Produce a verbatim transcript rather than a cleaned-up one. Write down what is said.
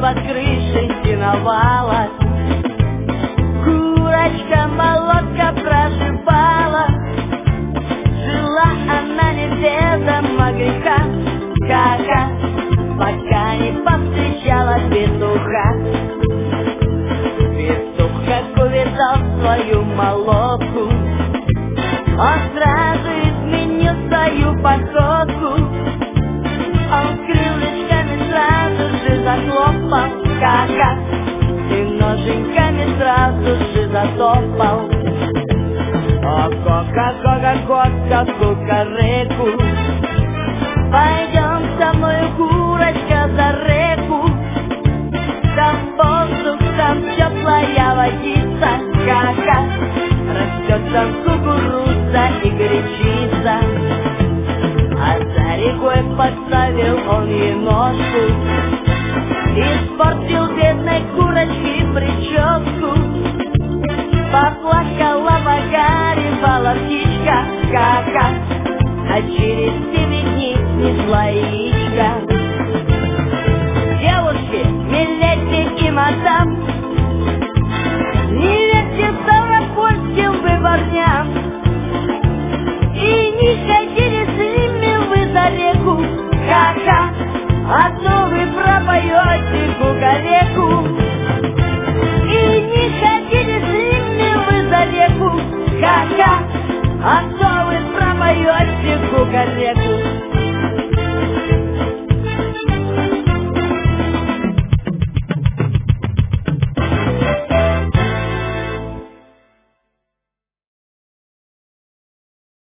под крышей сеновала. Курочка-молотка проживала, жила она неведомо греха, ха-ха, пока не повстречала петуха. Петух, как увидал свою молотку, он сразу изменил свою походку. Он крылышками сразу же захлопал, ха-ха, и ноженьками сразу же затопал. О, кока-кока-кока, кукареку, пойдем со мной, курочка, за реку. Там воздух, там теплая водица, ха-ха, растет там кукуруза и горячица. А за рекой подставил он ей ножку, испортил бедной курочке прическу. Поплакала, погоревала птичка, ха-ха, а через девять дней снесла яичко. Девушки, милейте и мадам, не верьте ставропольским выборням и не ходили с ними вы за реку, ха-ха, а то вы пропоете кукареку. И не ходили с ними вы за реку, ха-ха, а то вы пропоете кукареку.